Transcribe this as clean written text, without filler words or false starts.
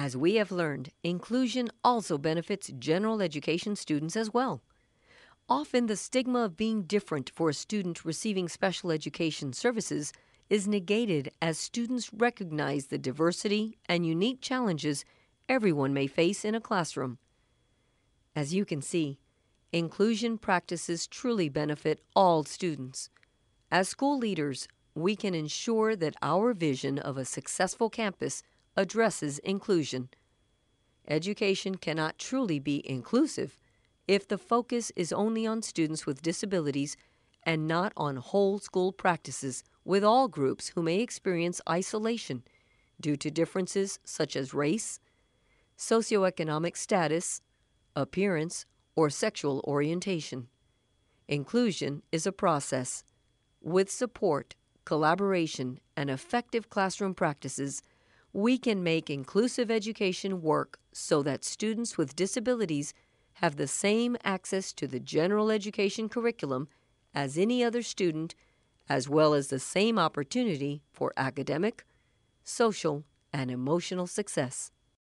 As we have learned, inclusion also benefits general education students as well. Often, the stigma of being different for a student receiving special education services is negated as students recognize the diversity and unique challenges everyone may face in a classroom. As you can see, inclusion practices truly benefit all students. As school leaders, we can ensure that our vision of a successful campus addresses inclusion. Education cannot truly be inclusive if the focus is only on students with disabilities and not on whole school practices with all groups who may experience isolation due to differences such as race, socioeconomic status, appearance, or sexual orientation. Inclusion is a process. With support, collaboration, and effective classroom practices, we can make inclusive education work so that students with disabilities have the same access to the general education curriculum as any other student, as well as the same opportunity for academic, social, and emotional success.